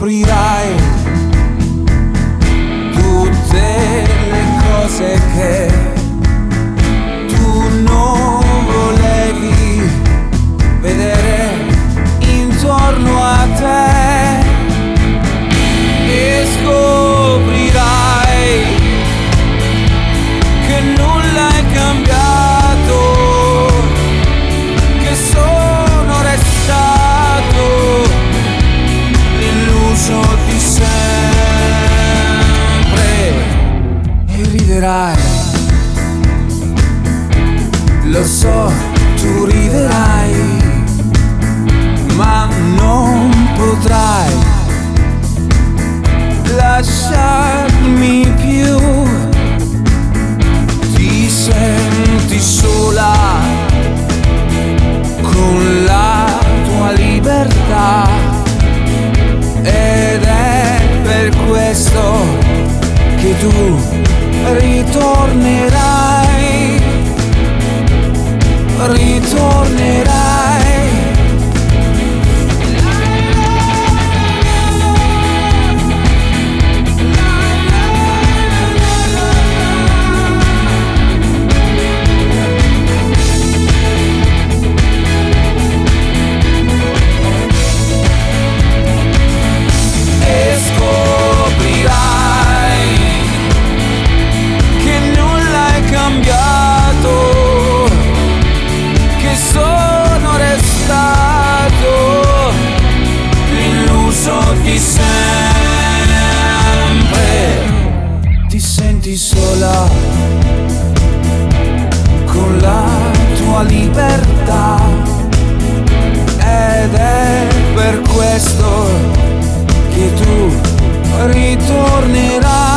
scoprirai tutte le cose che tu non volevi vedere intorno a te, e scoprirai che nulla è cambiato, che sono restato illuso di sempre, e riderai, lo so, tu riderai, ma non potrai lasciarmi più. Ti senti sola con la tua libertà, ed è per questo che tu ritornerai, ritornerai. Di sempre, ti senti sola con la tua libertà, ed è per questo che tu ritornerai.